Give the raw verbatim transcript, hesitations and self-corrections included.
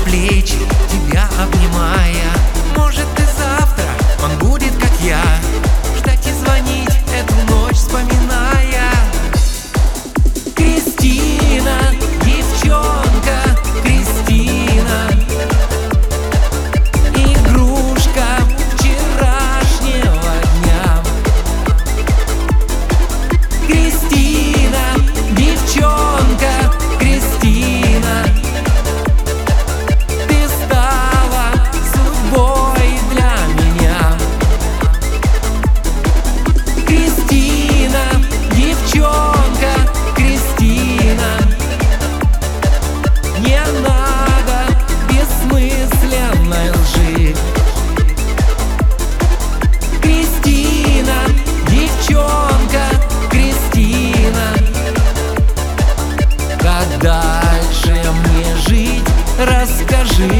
плечи, тебя обнимая. Может, и завтра он будет, как я, ждать и звонить эту ночь вспоминая. Кристина, девчонка, Кристина, игрушка вчерашнего дня. Кристина, девчонка, Кристина, ты стала судьбой для меня. Кристина, девчонка, Кристина, не надо бессмысленной лжи. Кристина, девчонка, Кристина, как дальше мне жить, расскажи.